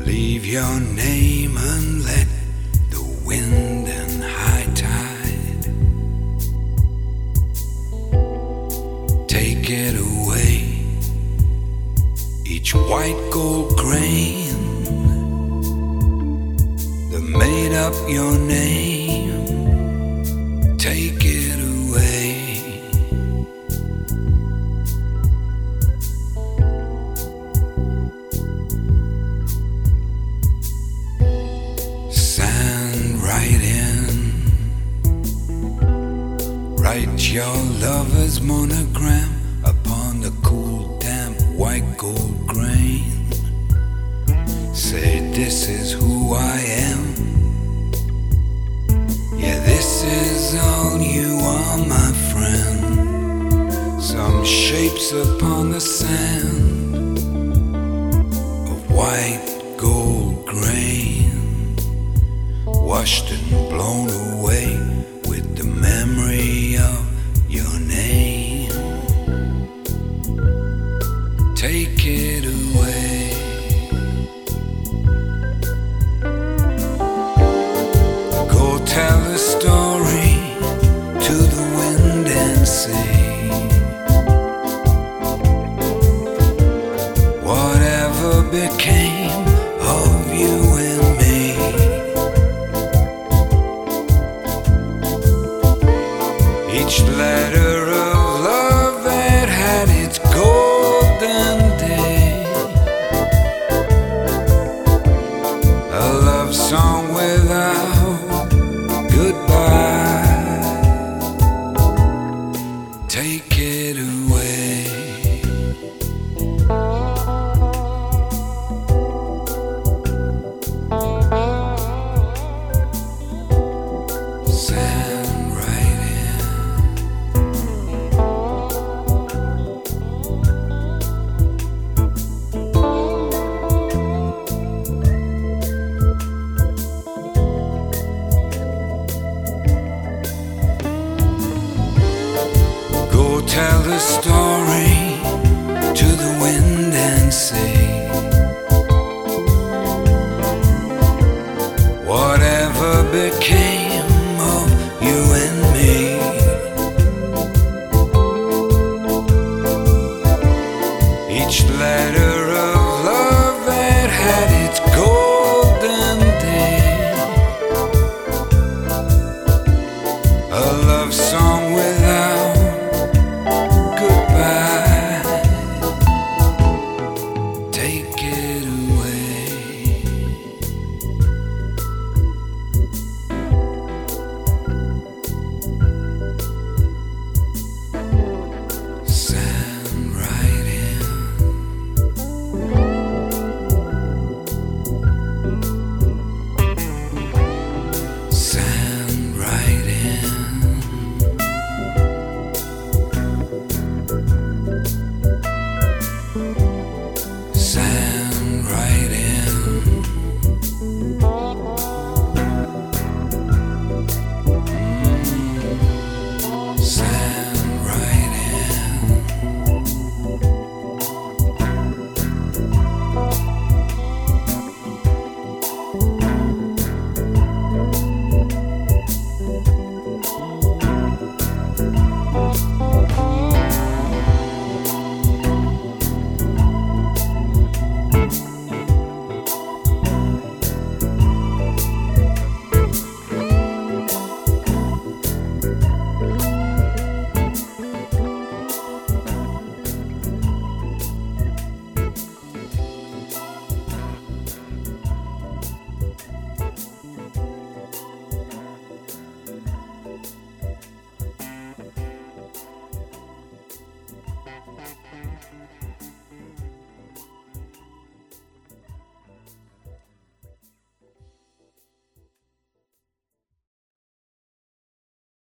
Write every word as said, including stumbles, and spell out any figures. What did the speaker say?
Leave your name and let the wind and high tide take it away. Each white gold grain that made up your name, take it away. Right in, write your lover's monogram upon the cool, damp, white gold grain. Say, this is who I am. Yeah, this is all you are, my friend. Some shapes upon the sand of white gold grain, washed and blown away with the memory of your name. Take it away. Go tell the story to the wind and sea. Whatever became of you and me, each letter of love that had its golden day, a love song without goodbye. Take it away. Sand right in. Go tell the story to the wind and sea. Whatever became of you and me, each letter